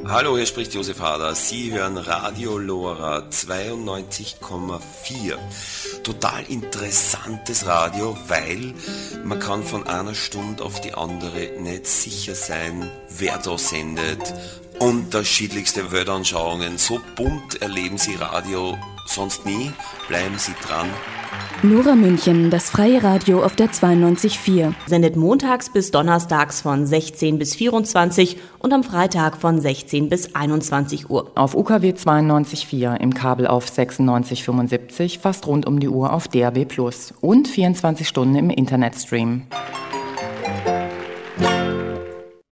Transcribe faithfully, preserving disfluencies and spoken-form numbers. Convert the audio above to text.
Hallo, hier spricht Josef Hader. Sie hören Radio Lora zweiundneunzig Komma vier. Total interessantes Radio, weil man kann von einer Stunde auf die andere nicht sicher sein, wer da sendet. Unterschiedlichste Weltanschauungen. So bunt erleben Sie Radio sonst nie. Bleiben Sie dran. Lora München, das freie Radio auf der zweiundneunzig Komma vier. Sendet montags bis donnerstags von sechzehn bis vierundzwanzig und am Freitag von sechzehn bis einundzwanzig Uhr. Auf U K W zweiundneunzig Komma vier, im Kabel auf sechsundneunzig Komma fünfundsiebzig, fast rund um die Uhr auf D A B plus und vierundzwanzig Stunden im Internetstream.